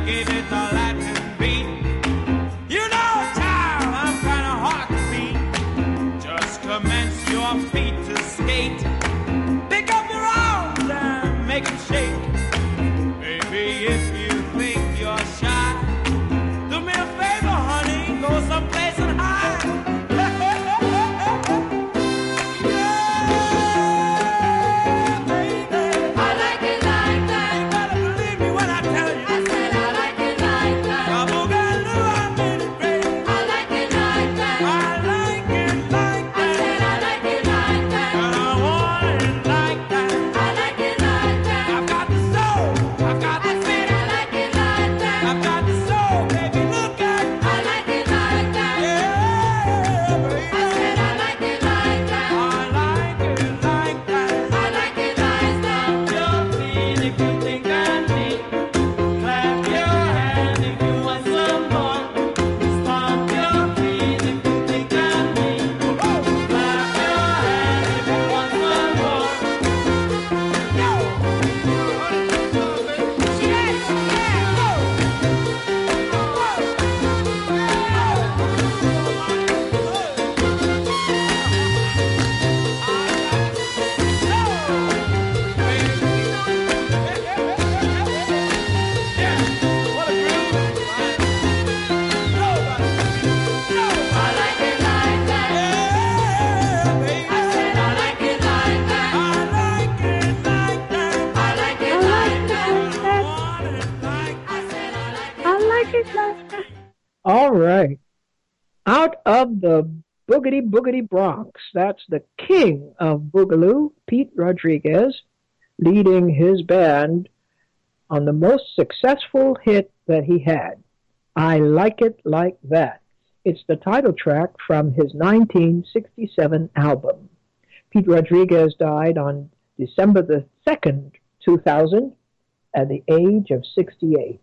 gave it the Latin beat. You know, child, I'm kind of hard to beat. Just commence your feet to skate. Pick up your arms and make them shake. Baby, if you think you're shy, do me a favor, honey, go someplace and hide. All right. Out of the Boogity Boogity Bronx, that's the king of Boogaloo, Pete Rodriguez, leading his band on the most successful hit that he had, I Like It Like That. It's the title track from his 1967 album. Pete Rodriguez died on December the 2nd, 2000, at the age of 68.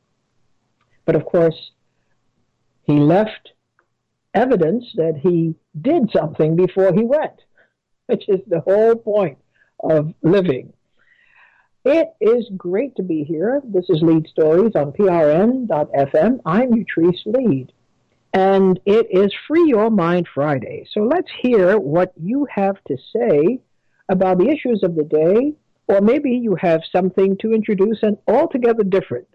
But of course, he left evidence that he did something before he went, which is the whole point of living. It is great to be here. This is Lead Stories on PRN.FM. I'm Utrice Lead, and it is Free Your Mind Friday. So let's hear what you have to say about the issues of the day, or maybe you have something to introduce and altogether different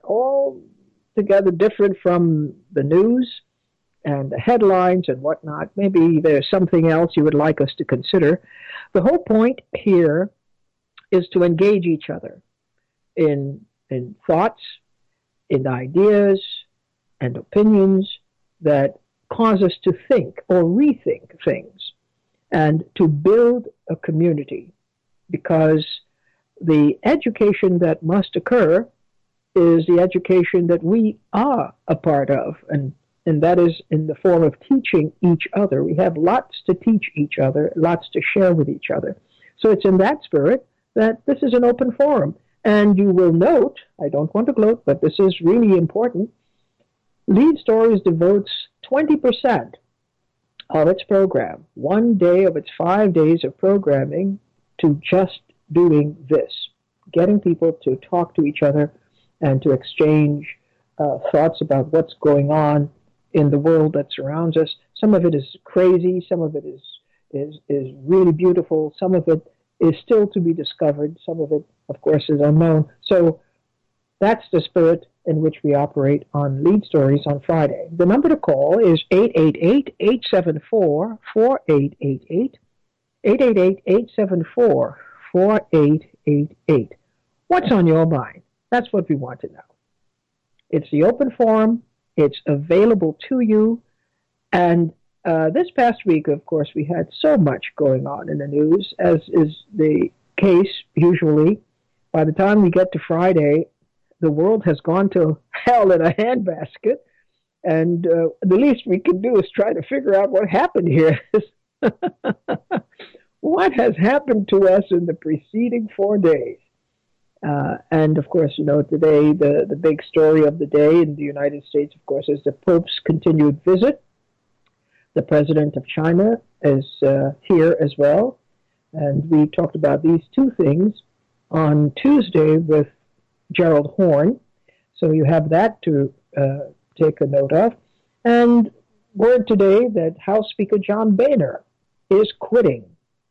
from the news and the headlines and whatnot. Maybe there's something else you would like us to consider. The whole point here is to engage each other in thoughts, in ideas, and opinions that cause us to think or rethink things and to build a community, because the education that must occur is the education that we are a part of, and that is in the form of teaching each other. We have lots to teach each other, lots to share with each other. So it's in that spirit that this is an open forum. And you will note, I don't want to gloat, but this is really important, Lead Stories devotes 20% of its program, 1 day of its 5 days of programming, to just doing this, getting people to talk to each other and to exchange thoughts about what's going on in the world that surrounds us. Some of it is crazy, some of it is really beautiful, some of it is still to be discovered, some of it, of course, is unknown. So that's the spirit in which we operate on Lead Stories on Friday. The number to call is 888-874-4888, 888-874-4888. What's on your mind? That's what we want to know. It's the open forum. It's available to you. And this past week, of course, we had so much going on in the news, as is the case usually. By the time we get to Friday, the world has gone to hell in a handbasket. And the least we can do is try to figure out what happened here. What has happened to us in the preceding 4 days? And, of course, you know, today the big story of the day in the United States, of course, is the Pope's continued visit. The president of China is here as well. And we talked about these two things on Tuesday with Gerald Horn. So you have that to take a note of. And word today that House Speaker John Boehner is quitting.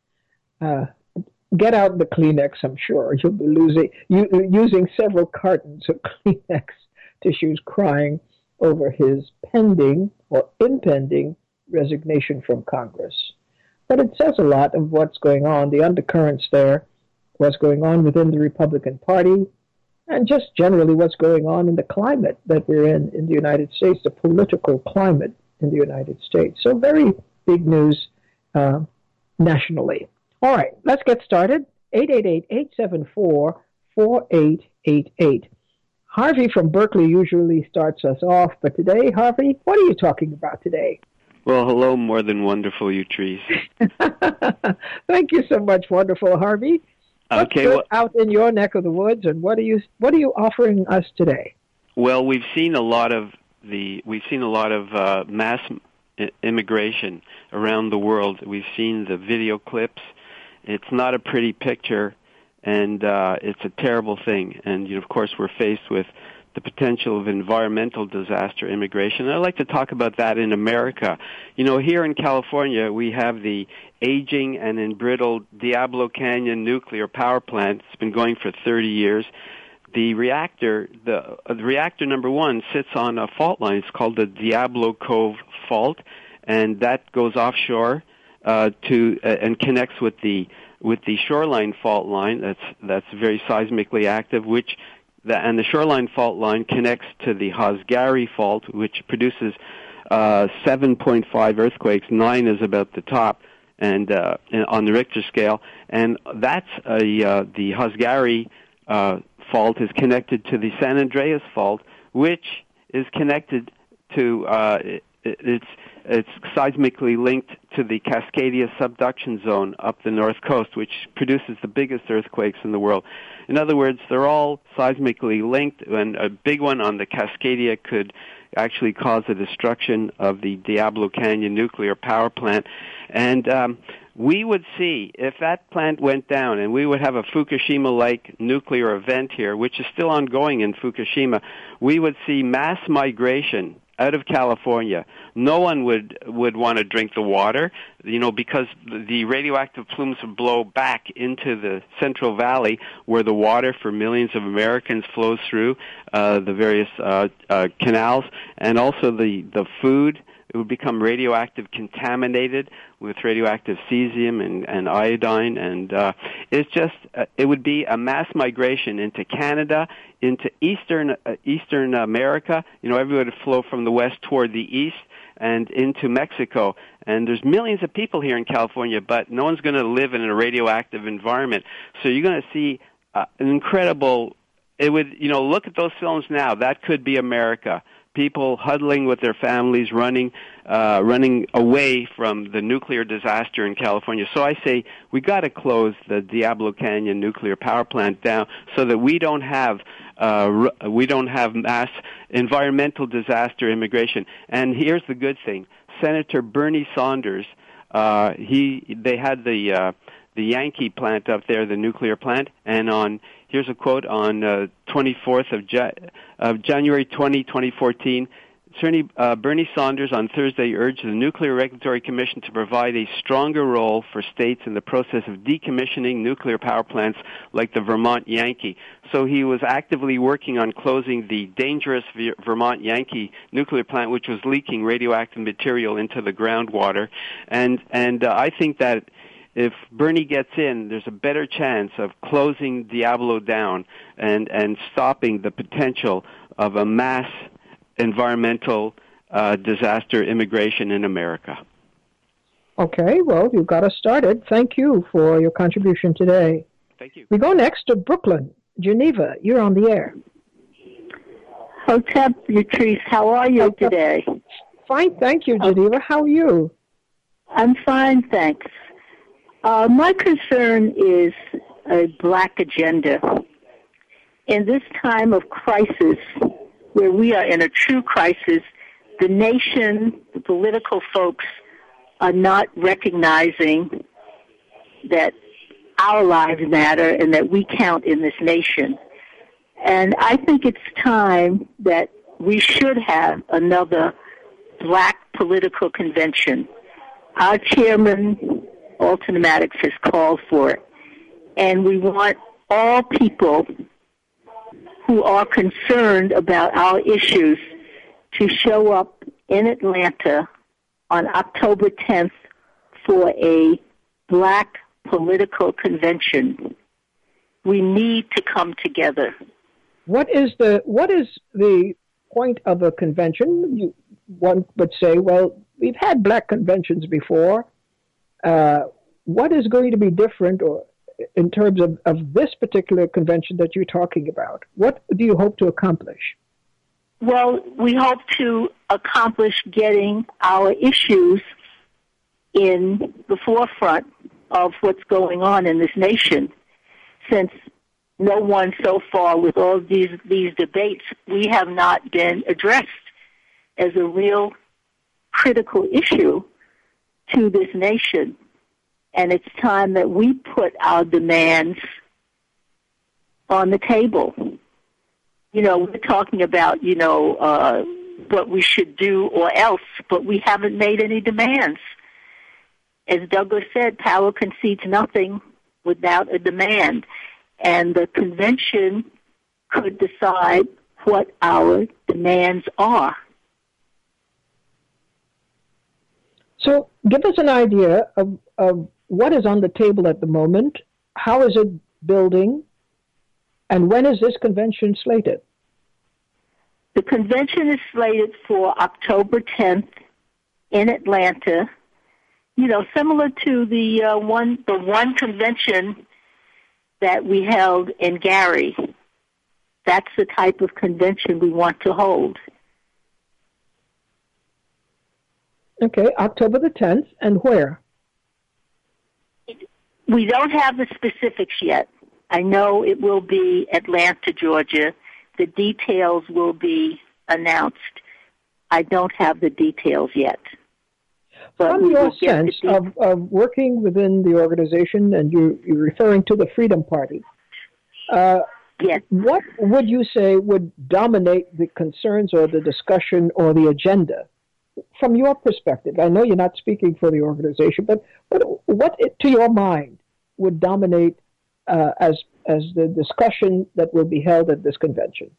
Get out the Kleenex, I'm sure. You'll be using several cartons of Kleenex tissues crying over his pending or impending resignation from Congress. But it says a lot of what's going on, the undercurrents there, what's going on within the Republican Party, and just generally what's going on in the climate that we're in the United States, the political climate in the United States. So very big news nationally. All right, let's get started. 888-874-4888. Harvey from Berkeley usually starts us off, but today, Harvey, what are you talking about today? Well, hello, more than wonderful, Utrice. Thank you so much, wonderful Harvey. Okay, well, out in your neck of the woods, and what are you offering us today? Well, we've seen a lot of mass immigration around the world. We've seen the video clips. It's not a pretty picture, and it's a terrible thing. And of course, we're faced with the potential of environmental disaster immigration. And I'd like to talk about that in America. Here in California, we have the aging and embrittled Diablo Canyon nuclear power plant. It's been going for 30 years. The reactor number 1 sits on a fault line. It's called the Diablo Cove Fault, and that goes offshore and connects with the shoreline fault line. That's very seismically active, and the shoreline fault line connects to the Hasgari fault, which produces 7.5 earthquakes. 9 is about the top, and on the Richter scale. And that's the Hasgari fault is connected to the San Andreas fault, which is connected to it's seismically linked to the Cascadia subduction zone up the north coast, which produces the biggest earthquakes in the world. In other words, they're all seismically linked, and a big one on the Cascadia could actually cause the destruction of the Diablo Canyon nuclear power plant. And we would see, if that plant went down, and we would have a Fukushima-like nuclear event here, which is still ongoing in Fukushima, we would see mass migration out of California. No one would want to drink the water, because the radioactive plumes would blow back into the Central Valley, where the water for millions of Americans flows through the various canals, and also the food. It would become radioactive contaminated with radioactive cesium and iodine, and it would be a mass migration into Canada, into Eastern America. Everyone would flow from the west toward the east and into Mexico. And there's millions of people here in California, but no one's going to live in a radioactive environment. So you're going to see an incredible. It would, look at those films now. That could be America. People huddling with their families, running away from the nuclear disaster in California. So I say we got to close the Diablo Canyon nuclear power plant down so that we don't have mass environmental disaster immigration. And here's the good thing: Senator Bernie Sanders, they had the Yankee plant up there, the nuclear plant, and here's a quote on 24th of January 2014. Attorney Bernie Sanders on Thursday urged the Nuclear Regulatory Commission to provide a stronger role for states in the process of decommissioning nuclear power plants like the Vermont Yankee. So he was actively working on closing the dangerous Vermont Yankee nuclear plant, which was leaking radioactive material into the groundwater. And I think that if Bernie gets in, there's a better chance of closing Diablo down and stopping the potential of a mass environmental disaster immigration in America. Okay, well, you got us started. Thank you for your contribution today. Thank you. We go next to Brooklyn. Geneva, you're on the air. Hotep Utrice, how are you today? Fine, thank you, Geneva. How are you? I'm fine, thanks. My concern is a black agenda. In this time of crisis, where we are in a true crisis, the nation, the political folks are not recognizing that our lives matter and that we count in this nation. And I think it's time that we should have another black political convention. Our chairman, Alton Maddox, has called for it. And we want all people who are concerned about our issues to show up in Atlanta on October 10th for a black political convention. We need to come together. What is the point of a convention? One would say, well, we've had black conventions before. What is going to be different or in terms of this particular convention that you're talking about? What do you hope to accomplish? Well, we hope to accomplish getting our issues in the forefront of what's going on in this nation. Since no one so far with all these debates, we have not been addressed as a real critical issue to this nation. And it's time that we put our demands on the table. You know, we're talking about, what we should do or else, but we haven't made any demands. As Douglas said, power concedes nothing without a demand. And the convention could decide what our demands are. So give us an idea of what is on the table at the moment, how is it building, and when is this convention slated? The convention is slated for October 10th in Atlanta. You know, similar to the one convention that we held in Gary. That's the type of convention we want to hold. Okay, October the 10th, and where? We don't have the specifics yet. I know it will be Atlanta, Georgia. The details will be announced. I don't have the details yet. But from your sense of working within the organization, and you're referring to the Freedom Party, yes. What would you say would dominate the concerns or the discussion or the agenda? From your perspective, I know you're not speaking for the organization, but what to your mind, would dominate as the discussion that will be held at this convention?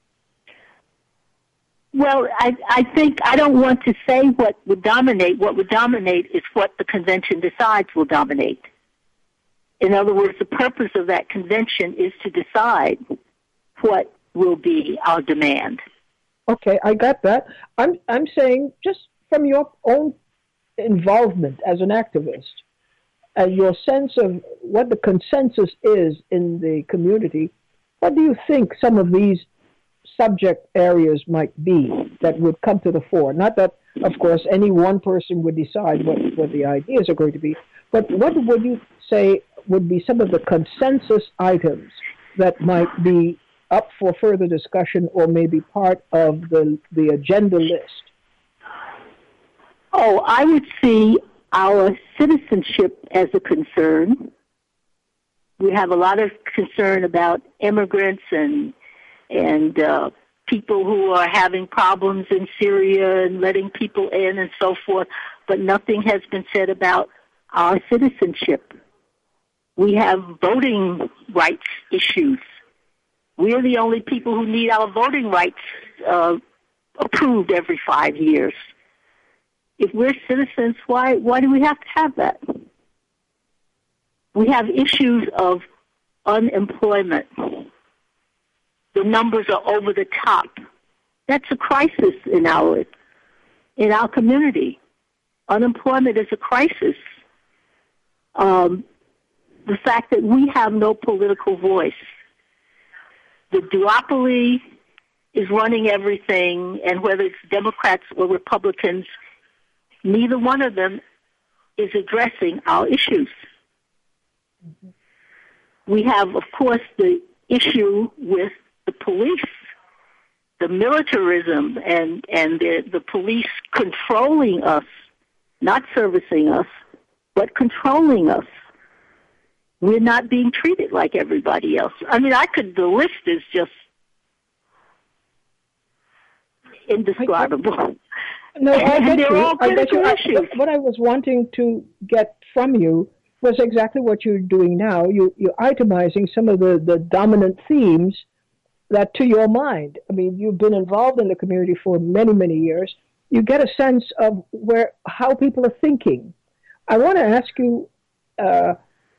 Well, I think I don't want to say what would dominate. What would dominate is what the convention decides will dominate. In other words, the purpose of that convention is to decide what will be our demand. Okay, I got that. I'm saying just from your own involvement as an activist, and your sense of what the consensus is in the community, what do you think some of these subject areas might be that would come to the fore? Not that, of course, any one person would decide what the ideas are going to be, but what would you say would be some of the consensus items that might be up for further discussion or maybe part of the agenda list? Oh, I would see our citizenship as a concern. We have a lot of concern about immigrants and people who are having problems in Syria and letting people in and so forth, but nothing has been said about our citizenship. We have voting rights issues. We're the only people who need our voting rights approved every 5 years. If we're citizens, why do we have to have that? We have issues of unemployment. The numbers are over the top. That's a crisis in our community. Unemployment is a crisis. The fact that we have no political voice. The duopoly is running everything, and whether it's Democrats or Republicans, neither one of them is addressing our issues. Mm-hmm. We have, of course, the issue with the police, the militarism, and the police controlling us, not servicing us, but controlling us. We're not being treated like everybody else. I mean, the list is just indescribable. No, I get they're you. all critical issues. What I was wanting to get from you was exactly what you're doing now. You're itemizing some of the dominant themes that to your mind. I mean, you've been involved in the community for many, many years. You get a sense of how people are thinking. I want to ask you, the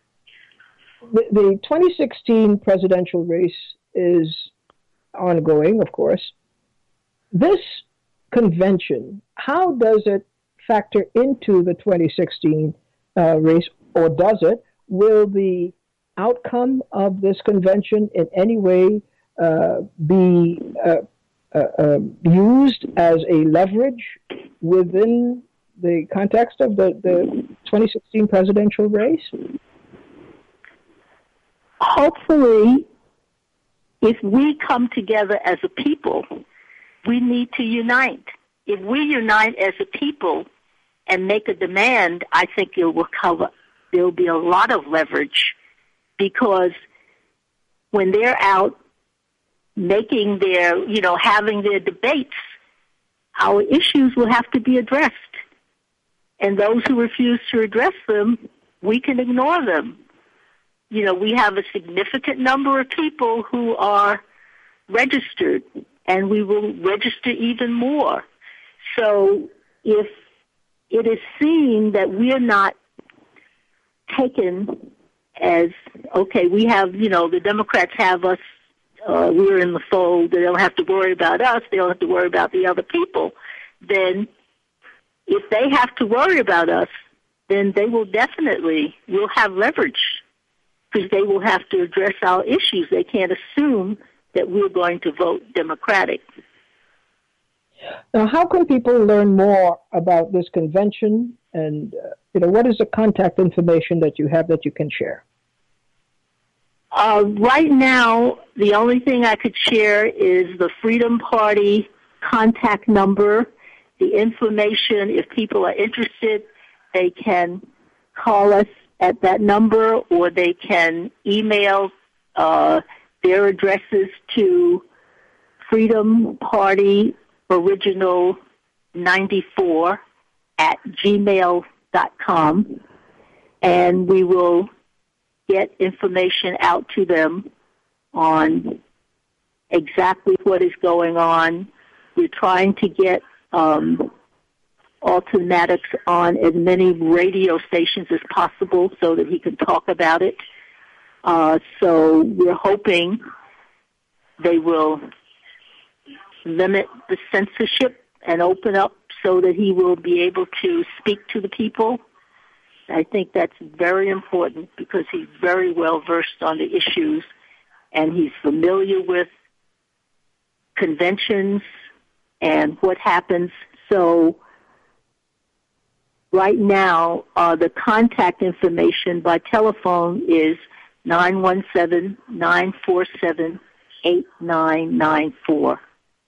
2016 presidential race is ongoing, of course. This convention, how does it factor into the 2016 race, or does it? Will the outcome of this convention in any way be used as a leverage within the context of the 2016 presidential race? Hopefully, if we come together as a people, we need to unite. If we unite as a people and make a demand, I think there will be a lot of leverage, because when they're out making having their debates, our issues will have to be addressed. And those who refuse to address them, we can ignore them. We have a significant number of people who are registered, and we will register even more. So if it is seen that we're not taken as, okay, we have, the Democrats have us, we're in the fold, they don't have to worry about us, they don't have to worry about the other people, then if they have to worry about us, then we'll have leverage, because they will have to address our issues. They can't assume that we're going to vote Democratic. Now, how can people learn more about this convention, and what is the contact information that you have that you can share? Right now, the only thing I could share is the Freedom Party contact number. The information, if people are interested, they can call us at that number, or they can email their addresses to Freedom Party Original 94 at gmail.com, and we will get information out to them on exactly what is going on. We're trying to get Alton Maddox on as many radio stations as possible so that he can talk about it. So we're hoping they will limit the censorship and open up so that he will be able to speak to the people. I think that's very important, because he's very well versed on the issues, and he's familiar with conventions and what happens. So right now, the contact information by telephone is 917-947-8994.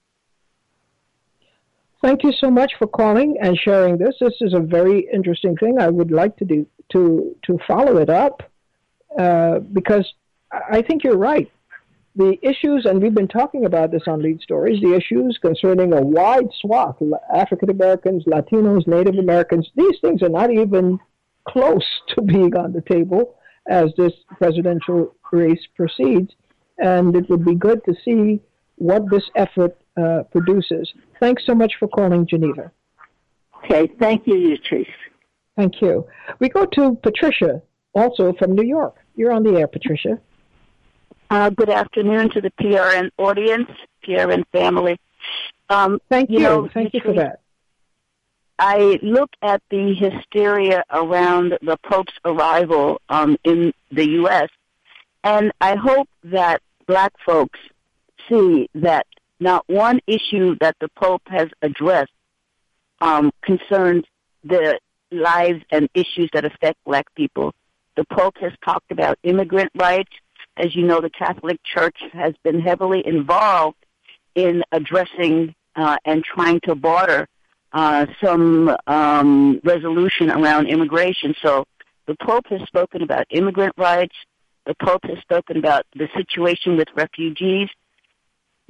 Thank you so much for calling and sharing this. This is a very interesting thing. I would like to follow it up, because I think you're right. The issues, and we've been talking about this on Lead Stories, the issues concerning a wide swath, African Americans, Latinos, Native Americans, these things are not even close to being on the table as this presidential race proceeds. And it would be good to see what this effort produces. Thanks so much for calling, Geneva. Okay, thank you, Yatrice. Thank you. We go to Patricia, also from New York. You're on the air, Patricia. Good afternoon to the PRN audience, PRN family. Thank you. Thank you for that. I look at the hysteria around the Pope's arrival in the U.S., and I hope that black folks see that not one issue that the Pope has addressed concerns the lives and issues that affect black people. The Pope has talked about immigrant rights. As you know, the Catholic Church has been heavily involved in addressing and trying to barter some resolution around immigration. So the Pope has spoken about immigrant rights. The Pope has spoken about the situation with refugees.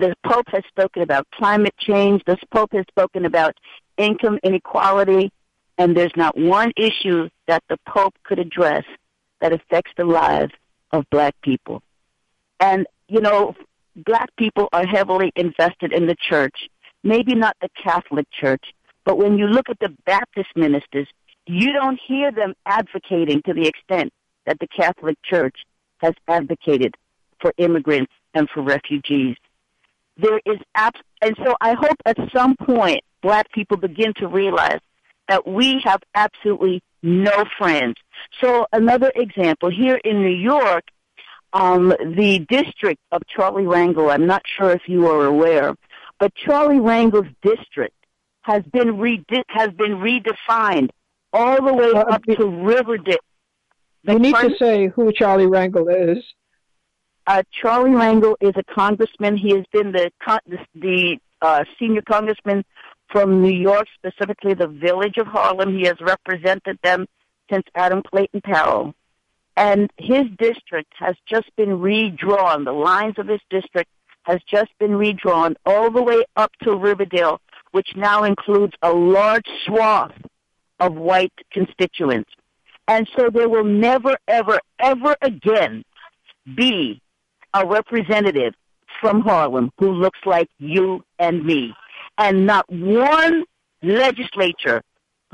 The Pope has spoken about climate change. The Pope has spoken about income inequality. And there's not one issue that the Pope could address that affects the lives of black people. And, black people are heavily invested in the church, maybe not the Catholic Church, but when you look at the Baptist ministers, you don't hear them advocating to the extent that the Catholic Church has advocated for immigrants and for refugees. And so I hope at some point black people begin to realize that we have absolutely no friends. So another example, here in New York, the district of Charlie Rangel, I'm not sure if you are aware, but Charlie Rangel's district has been redefined all the way up to Riverdale. You need to say who Charlie Rangel is. Charlie Rangel is a congressman. He has been the senior congressman from New York, specifically the village of Harlem. He has represented them since Adam Clayton Powell. And his district has just been redrawn. The lines of his district has just been redrawn all the way up to Riverdale, which now includes a large swath of white constituents. And so there will never, ever, ever again be a representative from Harlem who looks like you and me. And not one legislator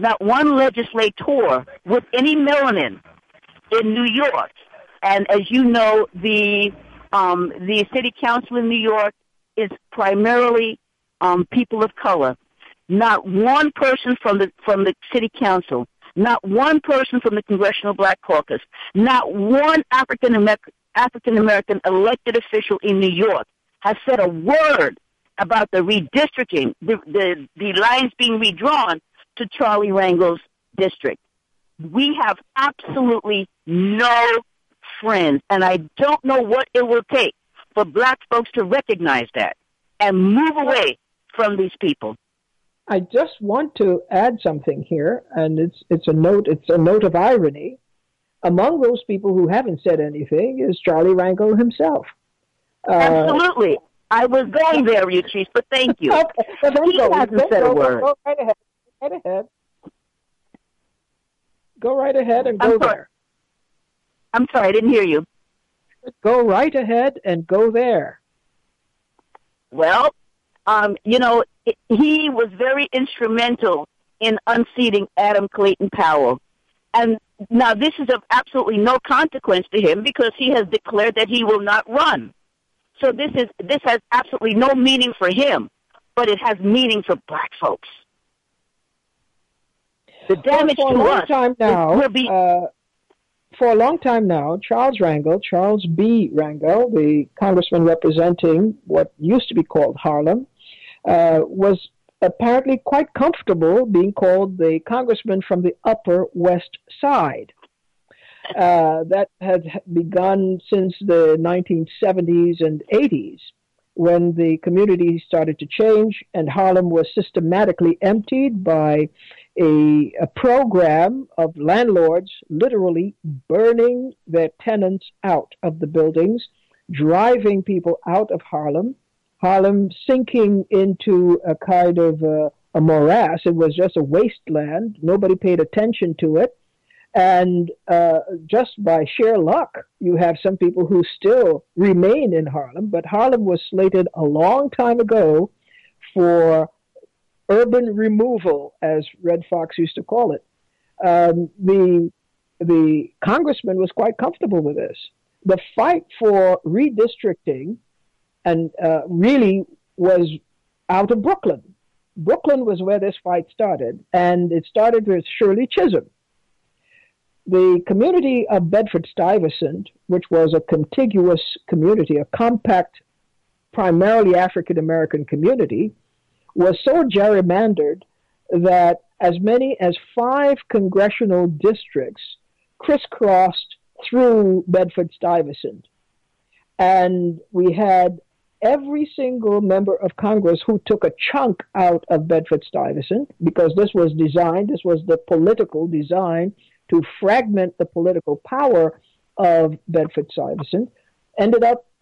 with any melanin in New York. And as you know, the city council in New York is primarily people of color. Not one person from the city council, not one person from the Congressional Black Caucus, not one African American elected official in New York has said a word about the redistricting, the lines being redrawn to Charlie Rangel's district. We have absolutely no friends, and I don't know what it will take for black folks to recognize that and move away from these people. I just want to add something here, and it's a note of irony. Among those people who haven't said anything is Charlie Rangel himself. Absolutely. I was going there, Utrice, but thank you. He hasn't said a word. Go right ahead. Go right ahead and go there. I'm sorry, I didn't hear you. Go right ahead and go there. Well, he was very instrumental in unseating Adam Clayton Powell. And now this is of absolutely no consequence to him because he has declared that he will not run. So this has absolutely no meaning for him, but it has meaning for black folks. The damage to us will be... For a long time now, Charles B. Rangel, the congressman representing what used to be called Harlem, was apparently quite comfortable being called the congressman from the Upper West Side. That had begun since the 1970s and 80s, when the community started to change and Harlem was systematically emptied by a program of landlords literally burning their tenants out of the buildings, driving people out of Harlem sinking into a kind of a morass. It was just a wasteland. Nobody paid attention to it. And just by sheer luck, you have some people who still remain in Harlem, but Harlem was slated a long time ago for urban removal, as Red Fox used to call it. The congressman was quite comfortable with this. The fight for redistricting and really was out of Brooklyn. Brooklyn was where this fight started, and it started with Shirley Chisholm. The community of Bedford-Stuyvesant, which was a contiguous community, a compact, primarily African-American community, was so gerrymandered that as many as 5 congressional districts crisscrossed through Bedford-Stuyvesant. And we had every single member of Congress who took a chunk out of Bedford-Stuyvesant, because this was the political design to fragment the political power of Bedford-Stuyvesant, ended up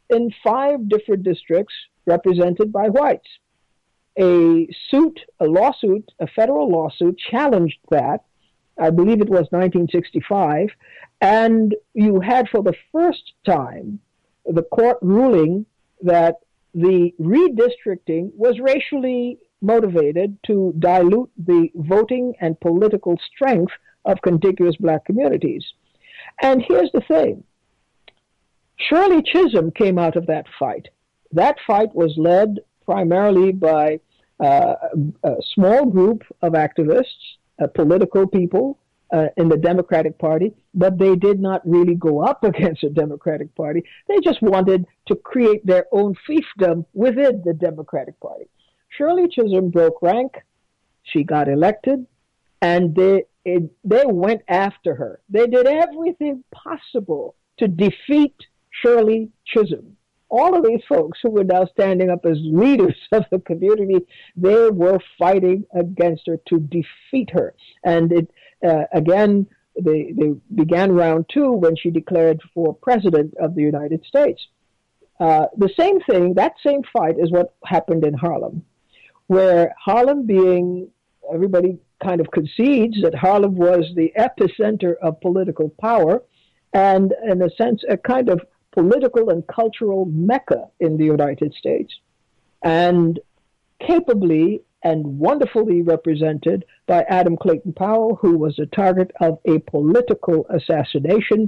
in 5 different districts represented by whites. A lawsuit, a federal lawsuit challenged that. I believe it was 1965. And you had for the first time the court ruling that the redistricting was racially motivated to dilute the voting and political strength of contiguous black communities. And here's the thing. Shirley Chisholm came out of that fight. That fight was led primarily by a small group of activists, political people in the Democratic Party, but they did not really go up against the Democratic Party. They just wanted to create their own fiefdom within the Democratic Party. Shirley Chisholm broke rank. She got elected, and they went after her. They did everything possible to defeat Shirley Chisholm. All of these folks who were now standing up as leaders of the community, they were fighting against her to defeat her. And again, they began round 2 when she declared for president of the United States. The same thing, that same fight is what happened in Harlem, where Harlem everybody kind of concedes that Harlem was the epicenter of political power and, in a sense, a kind of political and cultural mecca in the United States, and capably and wonderfully represented by Adam Clayton Powell, who was the target of a political assassination,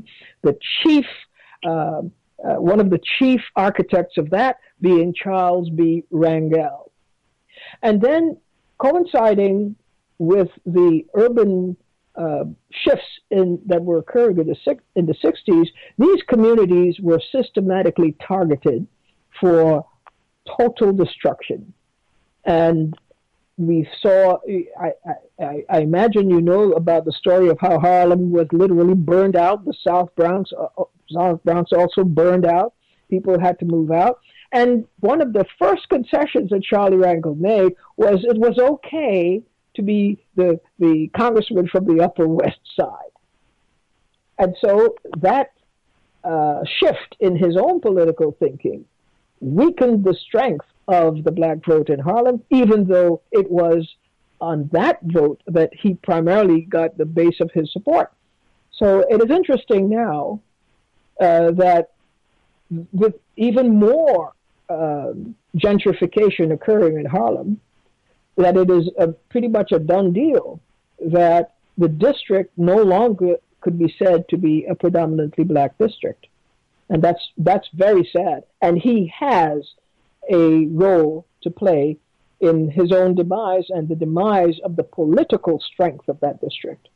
one of the chief architects of that being Charles B. Rangel. And then coinciding with the urban shifts that were occurring in the 60s, these communities were systematically targeted for total destruction. And we saw, I imagine you know about the story of how Harlem was literally burned out. The South Bronx also burned out. People had to move out. And one of the first concessions that Charlie Rangel made was it was okay to be the congressman from the Upper West Side. And so that shift in his own political thinking weakened the strength of the black vote in Harlem, even though it was on that vote that he primarily got the base of his support. So it is interesting now that with even more gentrification occurring in Harlem, that it is pretty much a done deal that the district no longer could be said to be a predominantly black district. And that's very sad. And he has a role to play in his own demise and the demise of the political strength of that district.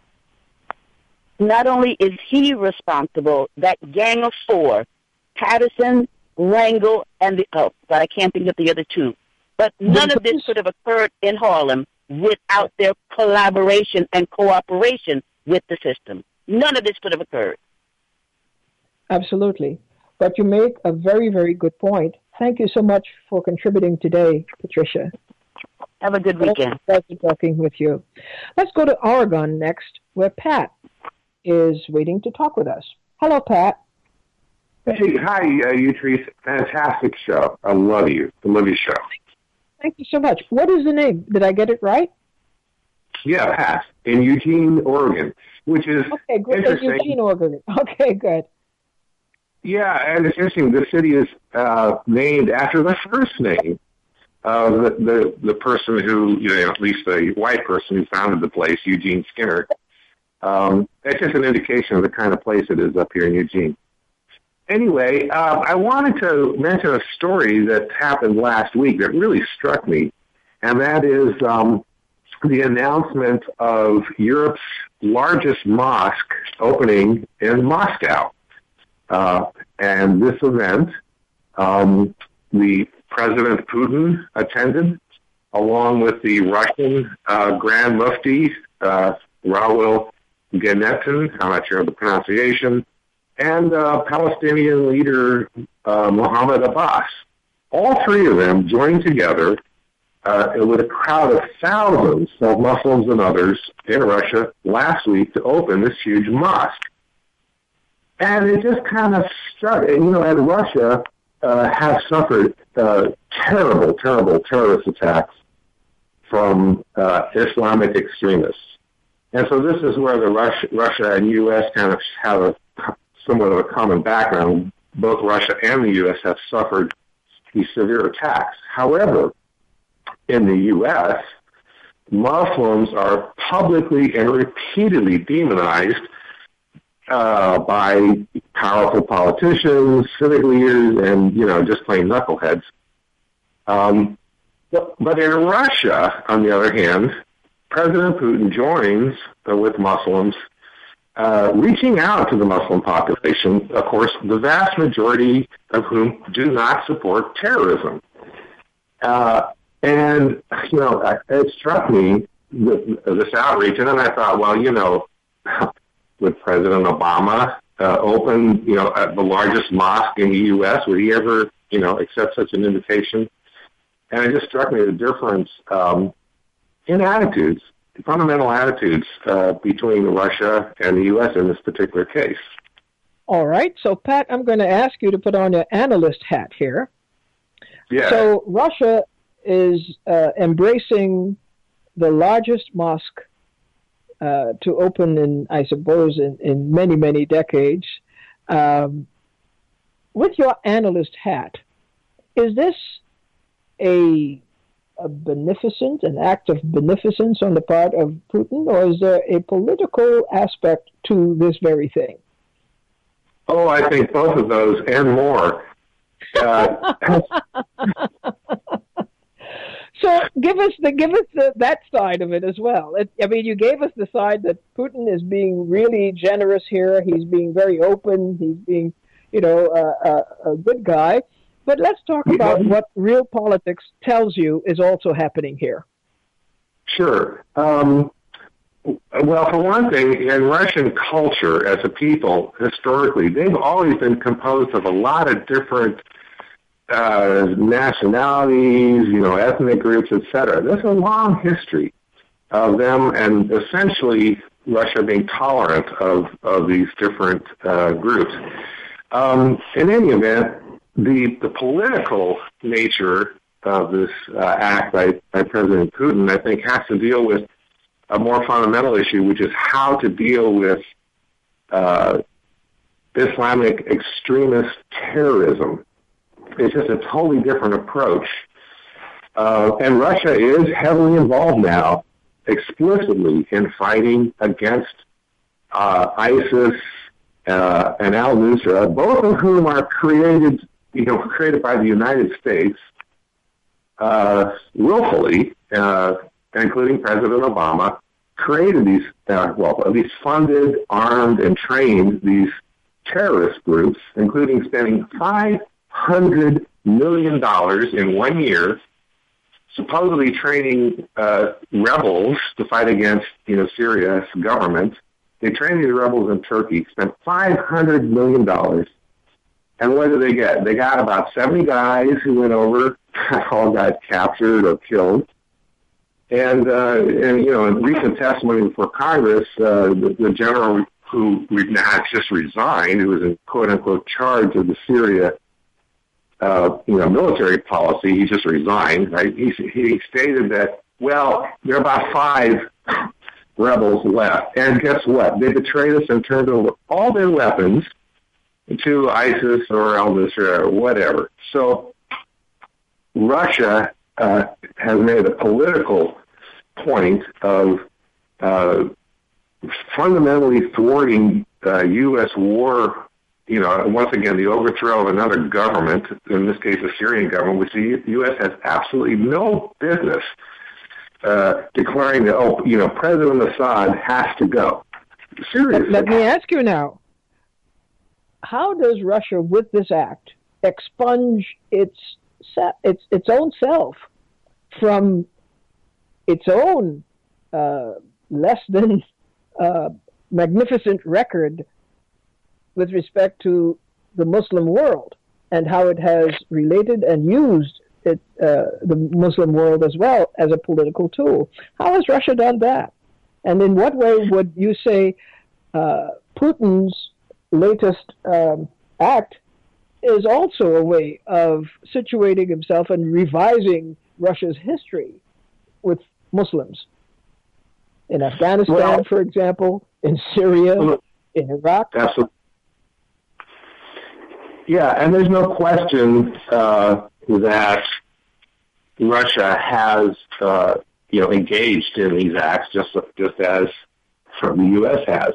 Not only is he responsible, that gang of 4, Patterson, Rangel, and but I can't think of the other 2. But none of this could have occurred in Harlem without their collaboration and cooperation with the system. None of this could have occurred. Absolutely. But you make a very, very good point. Thank you so much for contributing today, Patricia. Have a good weekend. Pleasure talking with you. Let's go to Oregon next, where Pat is waiting to talk with us. Hello, Pat. Hey, hi, Utrice. Fantastic show. I love you. I love your show. Thank you so much. What is the name? Did I get it right? Yeah, Pat, in Eugene, Oregon, which is interesting. Eugene, Oregon. Okay, good. Yeah, and it's interesting. The city is named after the first name of the person who, at least the white person who founded the place, Eugene Skinner. That's just an indication of the kind of place it is up here in Eugene. Anyway, I wanted to mention a story that happened last week that really struck me, and that is the announcement of Europe's largest mosque opening in Moscow. And this event, the President Putin attended, along with the Russian Grand Mufti, Raul Ganetin, I'm not sure of the pronunciation, and Palestinian leader Mohammed Abbas. All 3 of them joined together with a crowd of thousands of Muslims and others in Russia last week to open this huge mosque. And it just kind of started. And Russia has suffered terrible, terrible terrorist attacks from Islamic extremists. And so this is where the Russia and U.S. kind of have somewhat of a common background. Both Russia and the U.S. have suffered these severe attacks. However, in the U.S., Muslims are publicly and repeatedly demonized by powerful politicians, civic leaders, and, just plain knuckleheads. But in Russia, on the other hand, President Putin joins with Muslims, reaching out to the Muslim population, of course, the vast majority of whom do not support terrorism. And, it struck me, this outreach, and then I thought, well, would President Obama open, the largest mosque in the U.S.? Would he ever, accept such an invitation? And it just struck me the difference in attitudes, fundamental attitudes between Russia and the U.S. in this particular case. All right. So, Pat, I'm going to ask you to put on your analyst hat here. Yeah. So Russia is embracing the largest mosque to open in, I suppose, in many, many decades. With your analyst hat, is this an act of beneficence on the part of Putin, or is there a political aspect to this very thing? Oh, I think both of those and more. So give us that side of it as well. You gave us the side that Putin is being really generous here. He's being very open. He's being, a good guy. But let's talk about what real politics tells you is also happening here. Sure. Well, for one thing, in Russian culture as a people, historically, they've always been composed of a lot of different nationalities, ethnic groups, etc. There's a long history of them, and essentially Russia being tolerant of these different groups. In any event, the political nature of this act by President Putin, I think, has to deal with a more fundamental issue, which is how to deal with Islamic extremist terrorism. It's just a totally different approach. And Russia is heavily involved now, explicitly, in fighting against ISIS and al-Nusra, both of whom are created by the United States willfully, including President Obama, created these, at least funded, armed, and trained these terrorist groups, including spending $500 million in 1 year, supposedly training rebels to fight against, Syria's government. They trained these rebels in Turkey, spent $500 million. And what did they get? They got about 70 guys who went over, all got captured or killed. And in recent testimony before Congress, the general who now just resigned, who was in quote-unquote charge of the Syria military policy, he just resigned, right? He stated that, there are about 5 rebels left. And guess what? They betrayed us and turned over all their weapons to ISIS or al-Nusra or whatever. So Russia has made a political point of fundamentally thwarting U.S. war, once again, the overthrow of another government, in this case the Syrian government, which the U.S. has absolutely no business declaring that, President Assad has to go. Seriously. Let me ask you now, how does Russia, with this act, expunge its own self from its own less than magnificent record with respect to the Muslim world and how it has related and used the Muslim world as well as a political tool? How has Russia done that? And in what way would you say Putin's latest act is also a way of situating himself and revising Russia's history with Muslims. In Afghanistan, for example, in Syria, in Iraq. Absolutely. Yeah, and there's no question that Russia has, engaged in these acts, just as the U.S. has.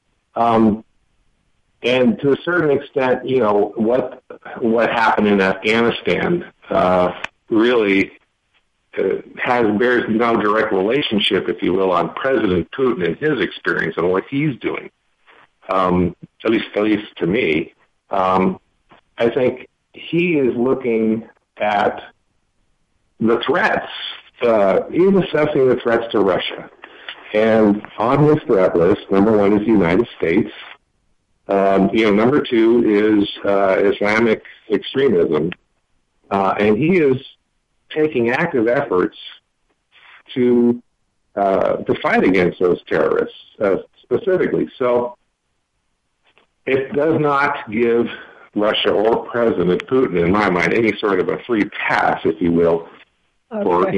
And to a certain extent, what happened in Afghanistan really bears no direct relationship, if you will, on President Putin and his experience and what he's doing. At least to me, I think he is looking at the threats. He's assessing the threats to Russia, and on his threat list, number one is the United States. Number two is Islamic extremism, and he is taking active efforts to fight against those terrorists specifically. So it does not give Russia or President Putin, in my mind, any sort of a free pass, if you will, for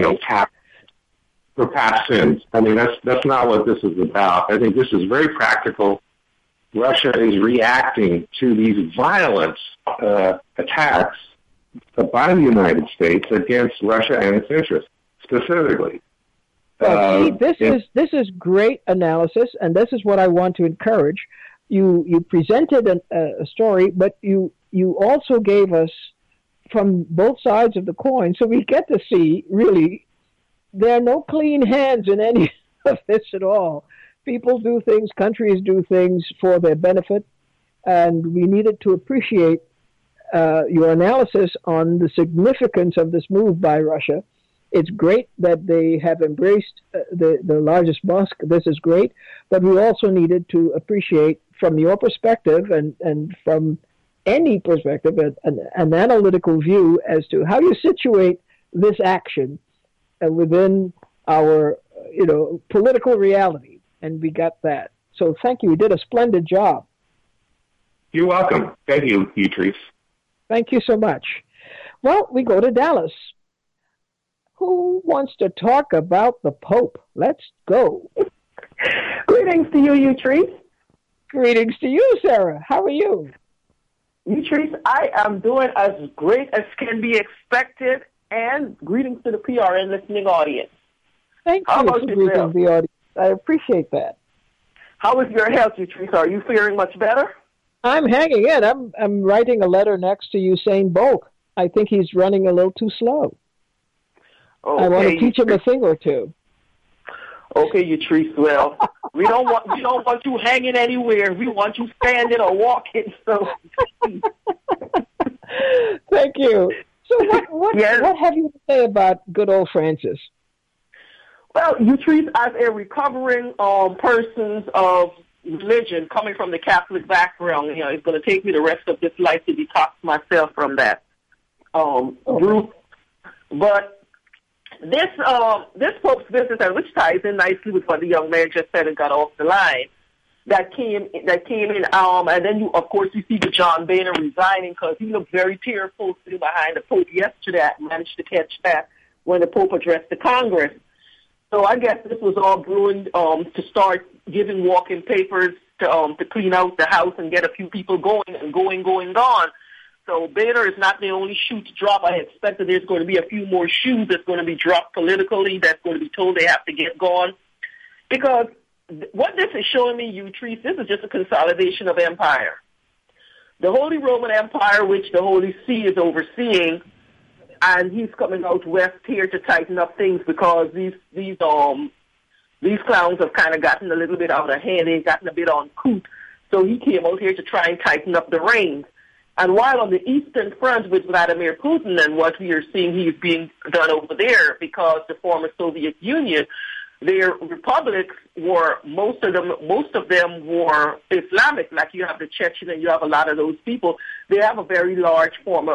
past sins. I mean, that's not what this is about. I think this is very practical. Russia is reacting to these violent attacks by the United States against Russia and its interests, specifically. Well, this is great analysis, and this is what I want to encourage. You presented a story, but you also gave us from both sides of the coin, so we get to see, really, there are no clean hands in any of this at all. People do things, countries do things for their benefit, and we needed to appreciate your analysis on the significance of this move by Russia. It's great that they have embraced the largest mosque. This is great, but we also needed to appreciate from your perspective and from any perspective an analytical view as to how you situate this action within our political reality. And we got that. So thank you. You did a splendid job. You're welcome. Thank you, Utrice. Thank you so much. Well, we go to Dallas. Who wants to talk about the Pope? Let's go. Greetings to you, Utrice. Greetings to you, Sarah. How are you? Utrice, I am doing as great as can be expected, and greetings to the PRN listening audience. Thank you for greeting the audience. I appreciate that. How is your health, Utrice? Are you feeling much better? I'm hanging in. I'm writing a letter next to Usain Bolt. I think he's running a little too slow. Okay. I want to teach him a thing or two. Okay, Utrice. Well, we don't want you hanging anywhere. We want you standing or walking. So, thank you. So, what have you to say about good old Francis? Well, Utrice, as a recovering person of religion, coming from the Catholic background, it's going to take me the rest of this life to detox myself from that group. But this Pope's visit, and which ties in nicely with what the young man just said and got off the line, that came in, and then you see the John Boehner resigning because he looked very tearful sitting behind the Pope yesterday. I managed to catch that when the Pope addressed the Congress. So I guess this was all brewing to start giving walking papers to clean out the house and get a few people going. So Boehner is not the only shoe to drop. I expect that there's going to be a few more shoes that's going to be dropped politically, that's going to be told they have to get gone. Because what this is showing me, Utrice, this is just a consolidation of empire. The Holy Roman Empire, which the Holy See is overseeing, and he's coming out west here to tighten up things because these clowns have kind of gotten a little bit out of hand. They've gotten a bit uncouth. So he came out here to try and tighten up the reins. And while on the Eastern Front with Vladimir Putin and what we are seeing he's being done over there, because the former Soviet Union, their republics were, most of them were Islamic. Like you have the Chechen and you have a lot of those people. They have a very large former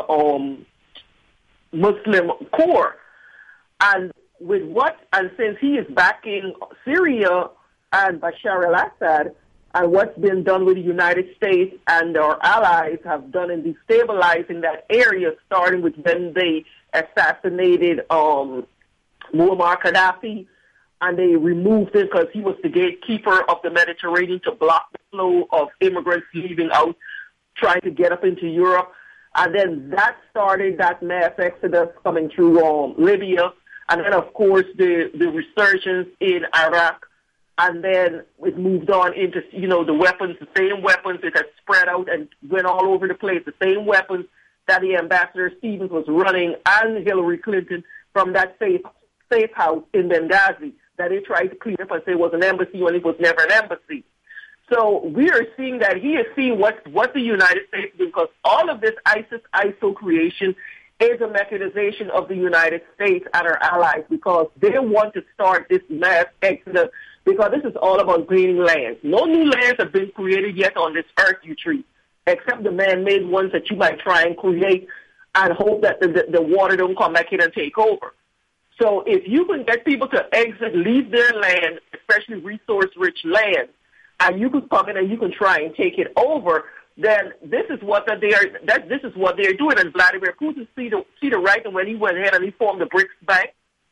Muslim core. And since he is backing Syria and Bashar al-Assad, and what's been done with the United States and our allies have done in destabilizing that area, starting with when they assassinated Muammar Gaddafi, and they removed him because he was the gatekeeper of the Mediterranean to block the flow of immigrants leaving out, trying to get up into Europe. And then that started that mass exodus coming through Libya. And then, of course, the resurgence in Iraq. And then it moved on into, the weapons, the same weapons. It has spread out and went all over the place. The same weapons that the Ambassador Stevens was running and Hillary Clinton from that safe house in Benghazi that they tried to clean up and say it was an embassy when it was never an embassy. So we are seeing that he is seeing what the United States did, because all of this ISIL creation is a mechanization of the United States and our allies, because they want to start this mass exodus, because this is all about gaining lands. No new lands have been created yet on this earth, you treat, except the man-made ones that you might try and create and hope that the water don't come back in and take over. So if you can get people to exit, leave their land, especially resource-rich land, and you can come in and you can try and take it over, then this is what they're doing. And Vladimir Putin see the right, and when he went ahead and he formed the BRICS Bank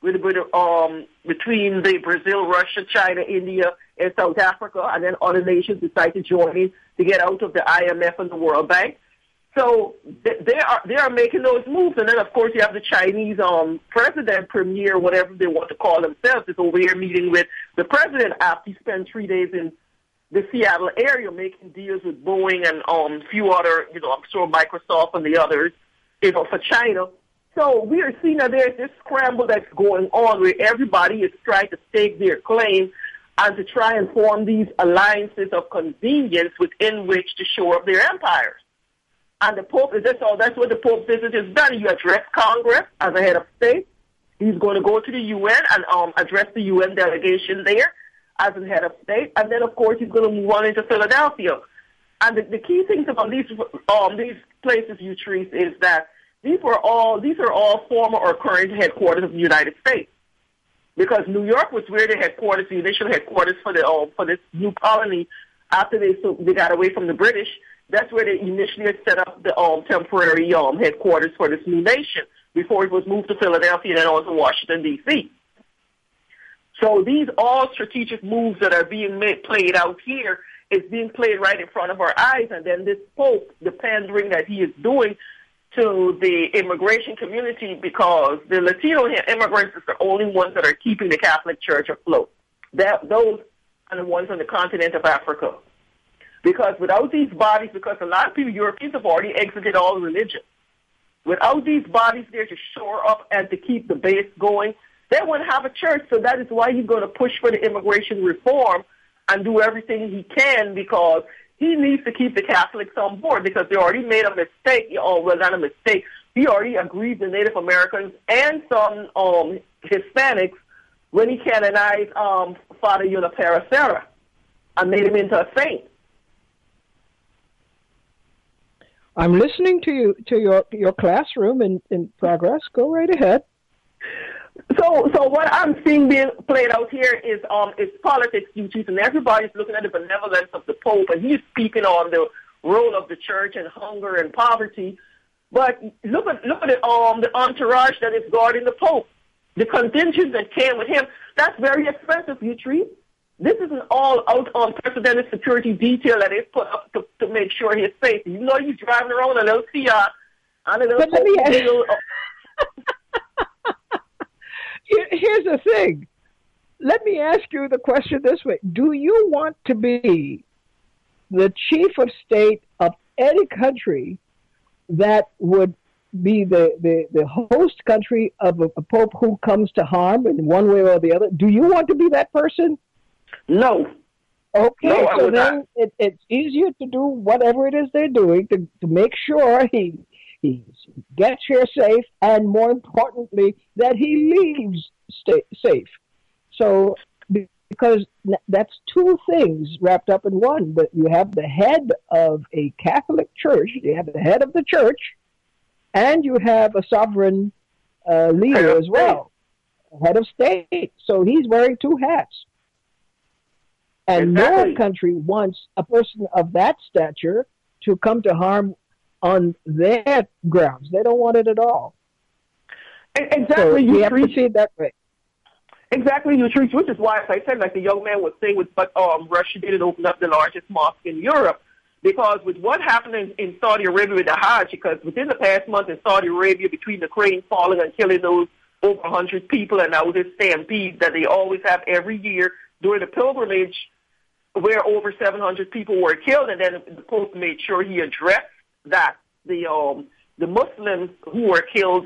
between the Brazil, Russia, China, India, and South Africa, and then other nations decided to join in to get out of the IMF and the World Bank. So they are making those moves, and then of course you have the Chinese president, premier, whatever they want to call themselves, is over here meeting with the president after he spent 3 days in the Seattle area making deals with Boeing and a few other, I'm sure Microsoft and the others, for China. So we are seeing that there's this scramble that's going on where everybody is trying to stake their claim and to try and form these alliances of convenience within which to shore up their empires. And the Pope, that's what the Pope's visit has done. You address Congress as a head of state. He's going to go to the UN and address the UN delegation there as a head of state. And then, of course, he's going to move on into Philadelphia. And the key things about these places, Utrice, is that these are all former or current headquarters of the United States. Because New York was where the initial headquarters for this new colony after they got away from the British. That's where they initially had set up the temporary headquarters for this new nation before it was moved to Philadelphia and then on to Washington, D.C. So these all strategic moves that are being played out here is being played right in front of our eyes. And then this Pope, the pandering that he is doing to the immigration community, because the Latino immigrants are the only ones that are keeping the Catholic Church afloat. Those are the ones on the continent of Africa. Because without these bodies, because a lot of people, Europeans, have already exited all religion. Without these bodies there to shore up and to keep the base going, they wouldn't have a church. So that is why he's going to push for the immigration reform and do everything he can, because he needs to keep the Catholics on board, because they already made a mistake. Well, not a mistake. He already agreed the Native Americans and some Hispanics when he canonized Father Junipero Serra and made him into a saint. I'm listening to you, to your classroom in progress. Go right ahead. So what I'm seeing being played out here is politics, duties, and everybody's looking at the benevolence of the Pope, and he's speaking on the role of the church and hunger and poverty. But look at the entourage that is guarding the Pope, the contingent that came with him. That's very expensive, Utrice. This isn't all out on unprecedented security detail that is put up to make sure he's safe. You know, you're driving around a little Fiat and a little. Here's the thing. Let me ask you the question this way. Do you want to be the chief of state of any country that would be the host country of a pope who comes to harm in one way or the other? Do you want to be that person? No. Okay, no, so then it's easier to do whatever it is they're doing to make sure he gets here safe, and more importantly, that he leaves safe. So, because that's two things wrapped up in one. But you have the head of a Catholic church, you have the head of the church, and you have a sovereign leader as well, head of state. So he's wearing two hats. And Exactly. no country wants a person of that stature to come to harm on their grounds. They don't want it at all. Exactly. So You we have to treat see it that way. Exactly, you treat, which is why, as I said, like the young man was saying, but Russia didn't open up the largest mosque in Europe, because with what happened in Saudi Arabia with the Hajj, because within the past month in Saudi Arabia, between the crane falling and killing those over 100 people, and now this stampede that they always have every year during the pilgrimage, where over 700 people were killed, and then the Pope made sure he addressed that the Muslims who were killed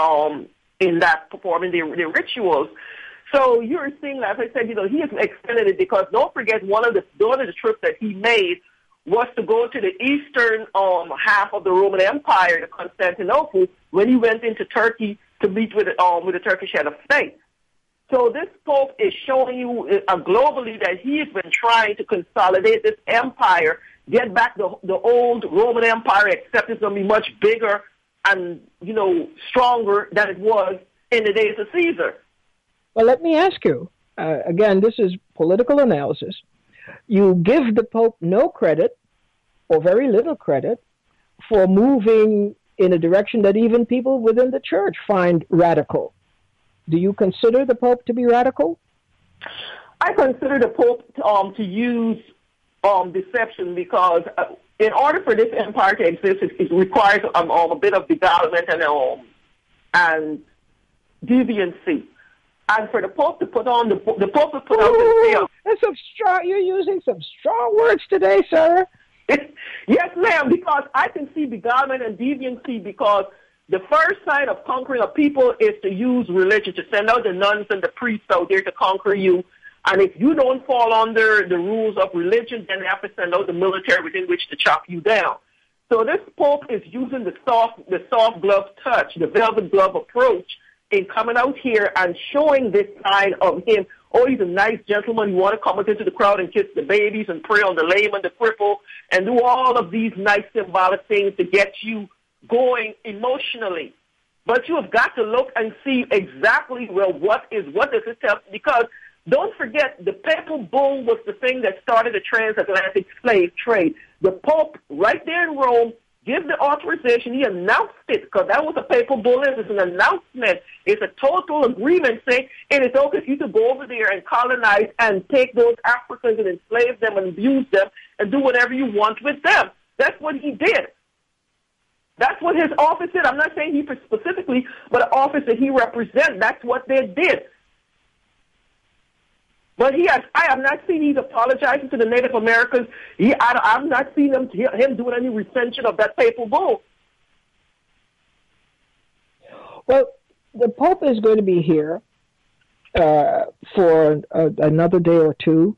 in that performing their rituals. So you're seeing, as I said, he has extended it, because don't forget one of the trips that he made was to go to the eastern half of the Roman Empire, to Constantinople, when he went into Turkey to meet with the Turkish head of state. So this Pope is showing you globally that he has been trying to consolidate this empire, get back the old Roman Empire, except it's going to be much bigger and, stronger than it was in the days of Caesar. Well, let me ask you, again, this is political analysis. You give the Pope no credit, or very little credit, for moving in a direction that even people within the church find radical. Do you consider the Pope to be radical? I consider the Pope to use deception, because in order for this empire to exist, it requires a bit of beguilement and deviancy. And for the Pope to put on the Pope to put out the veil. That's some strong. You're using some strong words today, sir. Yes, ma'am, because I can see beguilement and deviancy, because the first sign of conquering a people is to use religion, to send out the nuns and the priests out there to conquer you. And if you don't fall under the rules of religion, then they have to send out the military within which to chop you down. So this Pope is using the soft glove touch, the velvet glove approach, in coming out here and showing this side of him. Oh, he's a nice gentleman. You want to come into the crowd and kiss the babies and pray on the lame and the cripple and do all of these nice symbolic things to get you going emotionally. But you have got to look and see exactly, what does it tell? Because don't forget, the papal bull was the thing that started the transatlantic slave trade. The Pope, right there in Rome, give the authorization. He announced it, because that was a papal bull. It's an announcement. It's a total agreement saying it is okay for you to go over there and colonize and take those Africans and enslave them and abuse them and do whatever you want with them. That's what he did. That's what his office did. I'm not saying he specifically, but the office that he represents, that's what they did. But I have not seen he's apologizing to the Native Americans. I've not seen him doing any recension of that papal bull. Well, the Pope is going to be here for another day or two.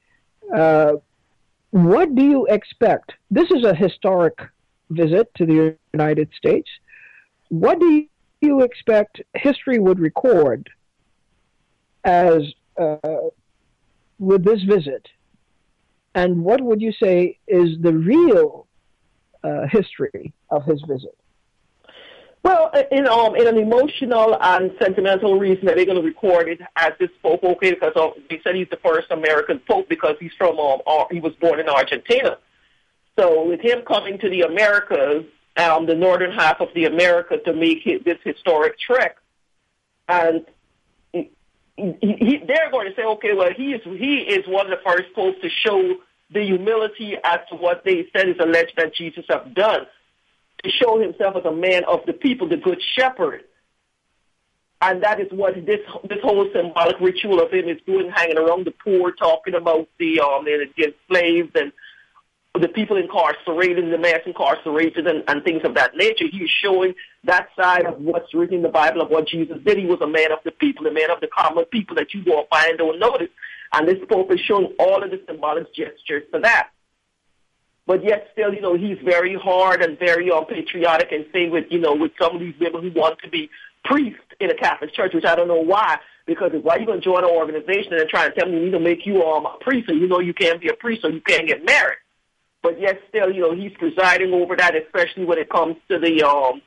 What do you expect? This is a historic visit to the United States. What do you expect history would record as with this visit? And what would you say is the real history of his visit? Well, in an emotional and sentimental reason that they're going to record it as this Pope, okay, because they said he's the first American Pope because he's from, he was born in Argentina. So with him coming to the Americas, the northern half of the America, to make this historic trek, and they're going to say, okay, well, he is one of the first popes to show the humility as to what they said is alleged that Jesus have done, to show himself as a man of the people, the good shepherd. And that is what this whole symbolic ritual of him is doing, hanging around the poor, talking about the enslaved and the people incarcerated, the mass incarcerated, and things of that nature. He is showing that side of what's written in the Bible of what Jesus did. He was a man of the people, a man of the common people that you walk by and don't notice. And this Pope is showing all of the symbolic gestures for that. But yet still, he's very hard and very patriotic and say with some of these women who want to be priests in a Catholic church, which I don't know why, because why are you going to join an organization and try and tell me you need to make you a priest, and you can't be a priest, so you can't get married. But yet still, he's presiding over that, especially when it comes to the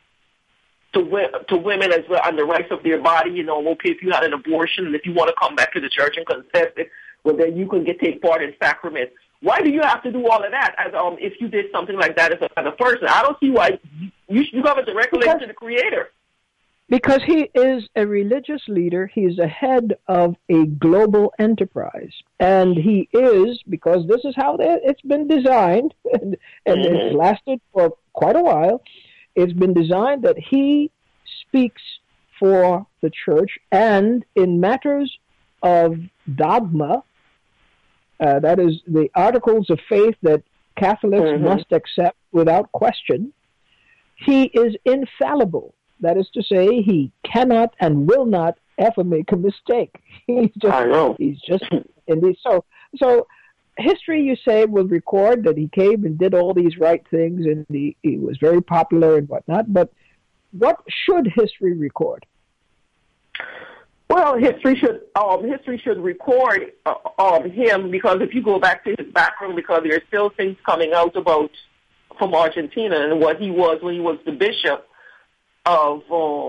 to women as well and the rights of their body. Okay, if you had an abortion and if you want to come back to the church and confess it, well, then you can take part in sacraments. Why do you have to do all of that as if you did something like that as a person? I don't see why you have a direct relation to the Creator. Because he is a religious leader, he is the head of a global enterprise. And he is, because this is how it's been designed, and it's lasted for quite a while, it's been designed that he speaks for the church, and in matters of dogma, that is the articles of faith that Catholics must accept without question, he is infallible. That is to say, he cannot and will not ever make a mistake. He's just indeed. So history, you say, will record that he came and did all these right things, and he was very popular and whatnot. But what should history record? Well, history should record him, because if you go back to his background, because there are still things coming out from Argentina and what he was when he was the bishop of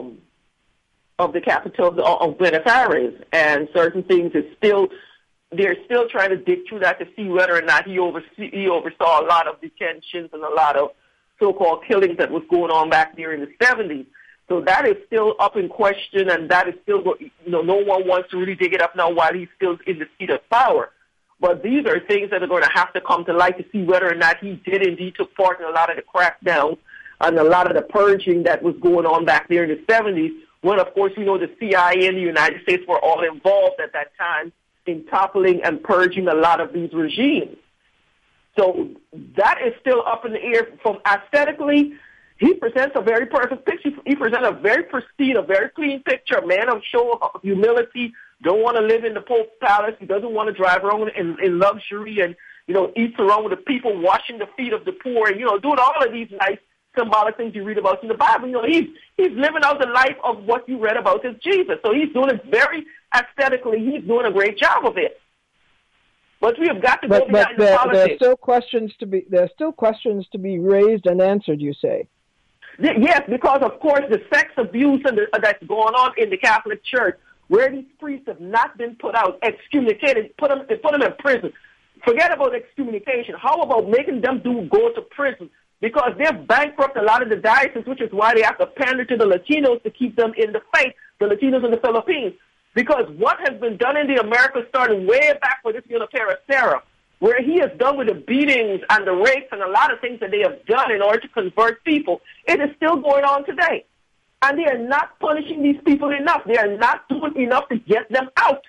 the capital of Buenos Aires, and certain things they're still trying to dig through that to see whether or not he oversaw a lot of detentions and a lot of so-called killings that was going on back there in the 70s. So that is still up in question, and that is still, no one wants to really dig it up now while he's still in the seat of power. But these are things that are going to have to come to light to see whether or not he did indeed took part in a lot of the crackdowns and a lot of the purging that was going on back there in the 70s, when, of course, the CIA and the United States were all involved at that time in toppling and purging a lot of these regimes. So that is still up in the air. From aesthetically, he presents a very perfect picture. He presents a very pristine, a very clean picture, a man of show of humility, don't want to live in the Pope's palace. He doesn't want to drive around in luxury and, eats around with the people, washing the feet of the poor, and, doing all of these nice symbolic things you read about in the Bible. He's living out the life of what you read about as Jesus. So he's doing it very aesthetically. He's doing a great job of it. But we have got to go behind the politics. There are still questions to be raised and answered, you say? Yes, because, of course, the sex abuse that's going on in the Catholic Church, where these priests have not been put out, excommunicated, they put them in prison. Forget about excommunication. How about making them go to prison? Because they've bankrupt a lot of the dioceses, which is why they have to pander to the Latinos to keep them in the faith, the Latinos in the Philippines. Because what has been done in the Americas started way back with this Junipero Serra, where he has done with the beatings and the rapes and a lot of things that they have done in order to convert people, it is still going on today. And they are not punishing these people enough. They are not doing enough to get them out.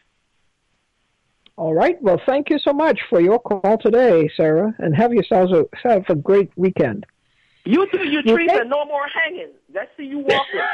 All right. Well, thank you so much for your call today, Sarah, and have yourselves a great weekend. You too, you treat and no more hanging. Let's see you walking.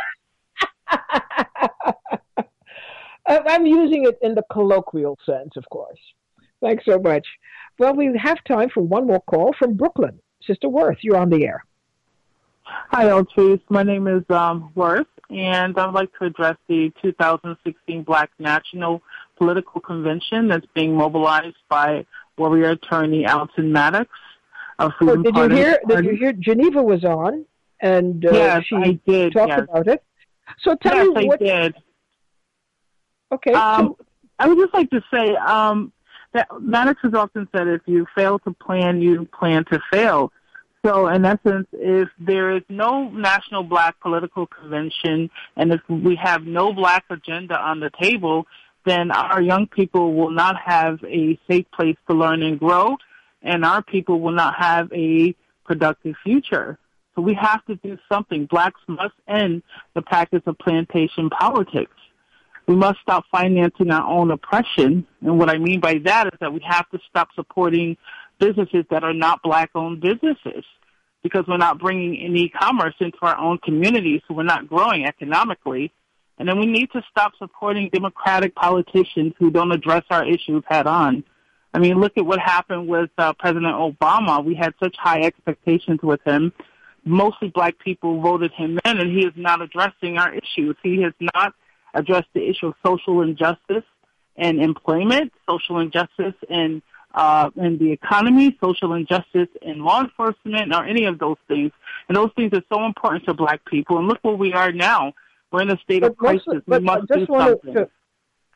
I'm using it in the colloquial sense, of course. Thanks so much. Well, we have time for one more call from Brooklyn. Sister Worth, you're on the air. Hi, Eltrice. My name is Worth, and I'd like to address the 2016 Black National Political Convention that's being mobilized by warrior attorney Alton Maddox. Did you hear Geneva was on, and yes, she did, talked about it? So tell me what... I did. Okay. I would just like to say that Maddox has often said, if you fail to plan, you plan to fail. So, in essence, if there is no national black political convention and if we have no black agenda on the table, then our young people will not have a safe place to learn and grow, and our people will not have a productive future. So we have to do something. Blacks must end the practice of plantation politics. We must stop financing our own oppression. And what I mean by that is that we have to stop supporting businesses that are not black-owned businesses, because we're not bringing any commerce into our own communities, so we're not growing economically. And then we need to stop supporting Democratic politicians who don't address our issues head on. I mean, look at what happened with President Obama. We had such high expectations with him. Mostly black people voted him in, and he is not addressing our issues. He has not addressed the issue of social injustice and employment, social injustice in the economy, social injustice in law enforcement, or any of those things. And those things are so important to black people. And look where we are now. We're in a state of crisis. We must do something.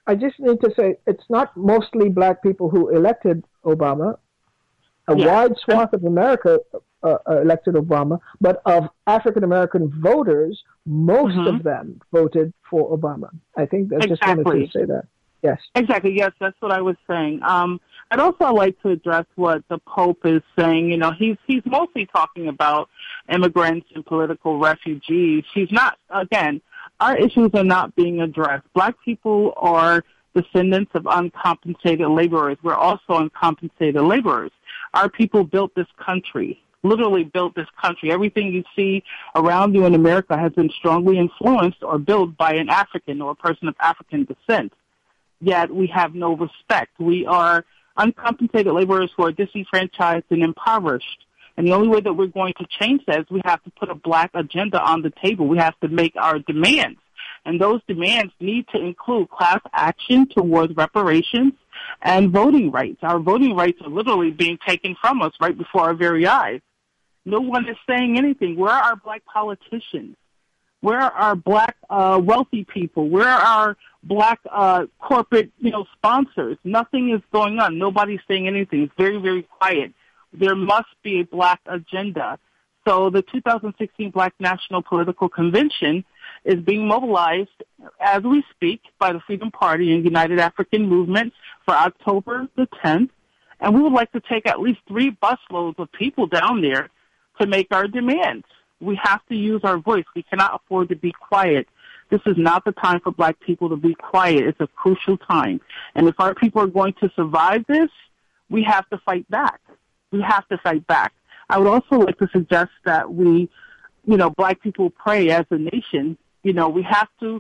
I just need to say it's not mostly black people who elected Obama. A wide swath of America elected Obama, but of African American voters, most of them voted for Obama. I think I just wanted to say that. Yes. Exactly. Yes, that's what I was saying. I'd also like to address what the Pope is saying. You know, he's mostly talking about immigrants and political refugees. He's not, again, our issues are not being addressed. Black people are descendants of uncompensated laborers. We're also uncompensated laborers. Our people built this country, literally built this country. Everything you see around you in America has been strongly influenced or built by an African or a person of African descent. Yet we have no respect. We are uncompensated laborers who are disenfranchised and impoverished. And the only way that we're going to change that is we have to put a black agenda on the table. We have to make our demands. And those demands need to include class action towards reparations and voting rights. Our voting rights are literally being taken from us right before our very eyes. No one is saying anything. Where are our black politicians? Where are our black wealthy people? Where are our black corporate, sponsors? Nothing is going on. Nobody's saying anything. It's very, very quiet. There must be a black agenda. So the 2016 Black National Political Convention is being mobilized as we speak by the Freedom Party and United African Movement for October the 10th. And we would like to take at least 3 busloads of people down there to make our demands. We have to use our voice. We cannot afford to be quiet. This is not the time for black people to be quiet. It's a crucial time. And if our people are going to survive this, we have to fight back. We have to fight back. I would also like to suggest that we, black people pray as a nation. We have to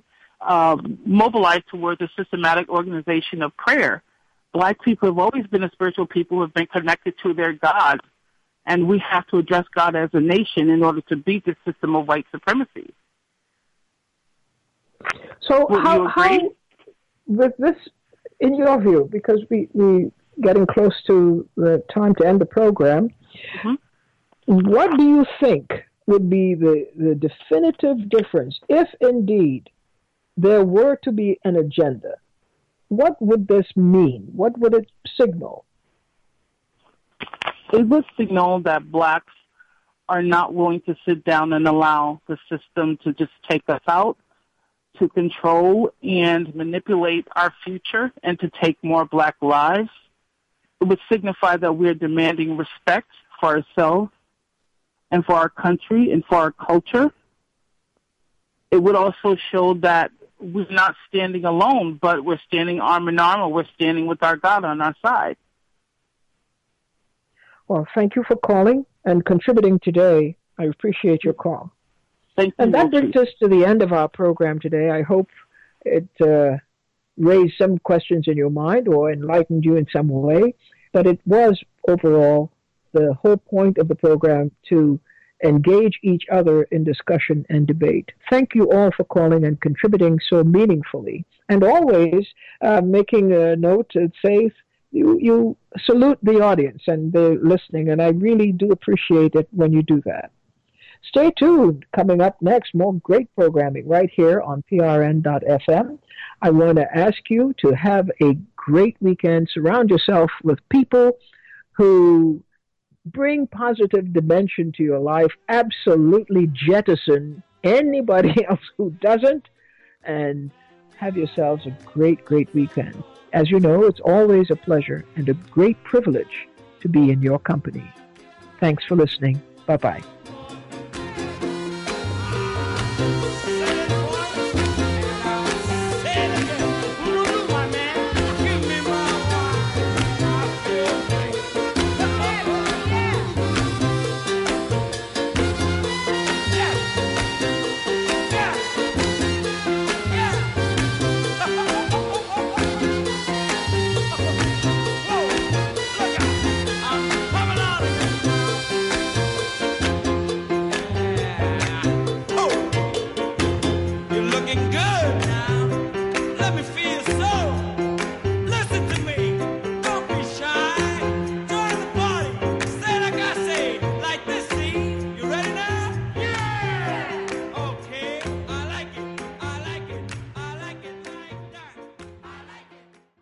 mobilize towards a systematic organization of prayer. Black people have always been a spiritual people who have been connected to their God. And we have to address God as a nation in order to beat this system of white supremacy. So how with this, in your view, because we getting close to the time to end the program, what do you think would be the definitive difference, if indeed there were to be an agenda? What would this mean? What would it signal? It would signal that blacks are not willing to sit down and allow the system to just take us out, to control and manipulate our future, and to take more black lives. It would signify that we're demanding respect for ourselves and for our country and for our culture. It would also show that we're not standing alone, but we're standing arm in arm, or we're standing with our God on our side. Well, thank you for calling and contributing today. I appreciate your call. Thank you. And that brings us to the end of our program today. I hope it raised some questions in your mind or enlightened you in some way. But it was overall the whole point of the program to engage each other in discussion and debate. Thank you all for calling and contributing so meaningfully. And always making a note to say you salute the audience and the listening, and I really do appreciate it when you do that. Stay tuned. Coming up next, more great programming right here on PRN.FM. I want to ask you to have a great weekend. Surround yourself with people who bring positive dimension to your life. Absolutely jettison anybody else who doesn't, and have yourselves a great, great weekend. As you know, it's always a pleasure and a great privilege to be in your company. Thanks for listening. Bye-bye.